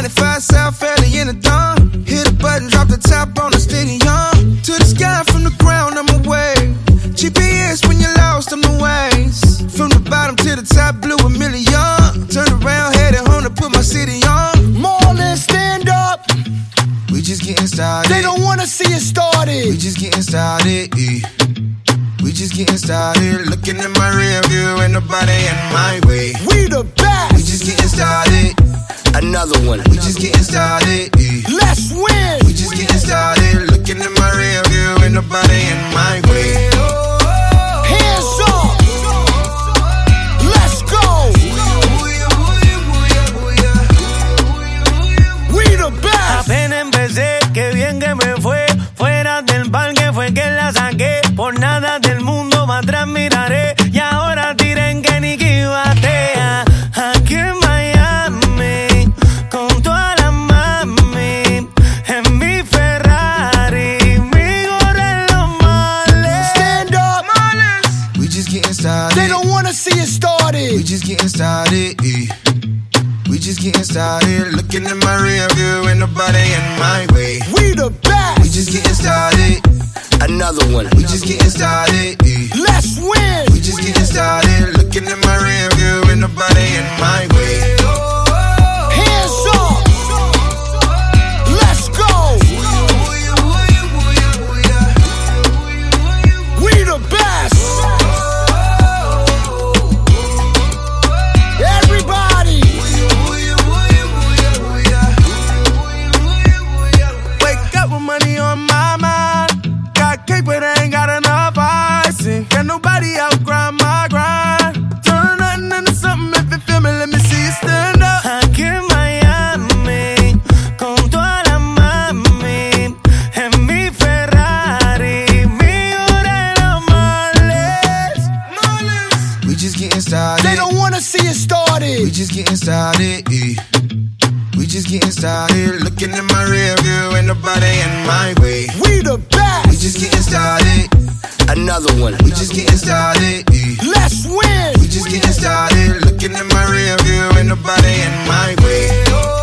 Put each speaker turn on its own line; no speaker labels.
95 South Valley in the dawn. Hit a button, drop the top on the steady on. To the sky from the ground, I'm away. GPS when you're lost, I'm the ways. From the bottom to the top, blew a million. Turned around, headed home to put my city on.
Marlon, stand up.
We just getting started.
They don't wanna see it started.
We just getting started. We just getting started. Looking in my rear view, ain't nobody in my way.
We the best.
We just getting started.
Another one.
We just getting started.
Let's win.
We just getting started. Looking in my rear view, ain't nobody in my way.
Hands up. Let's go. We the best.
Apenas empecé, qué bien que me fue. Fuera del parque fue que la saqué. Por nada del mundo para atrás miraré. Y ahora tiren que ni que batea. Aquí en Miami, con toda la mami. En mi Ferrari, mi gorra en los males.
Stand up.
We just getting started.
They don't wanna see it started.
We just getting started. We just getting started. Looking in my rear view, ain't nobody in my way.
We the best.
We just getting started.
Another one.
We just getting started.
Let's win.
We just getting started. Looking in my rear view, ain't nobody in my way.
Hands up. Let's go. We the best. Everybody.
Wake up with money on my mind. Got cake, but I ain't got enough icing. Can nobody outgrind my grind? Turn nothing into something if you feel me. Let me see you stand up.
Aquí en Miami, con toda la mami. En mi Ferrari, mi gorra en los males.
We just getting started.
They don't wanna see it started.
We just getting started. We just getting started. Looking in my rear view, ain't nobody in my way.
We the best.
We just getting started.
Another one.
We just getting started.
Let's win.
We just getting started. Looking in my rear view, ain't nobody in my way.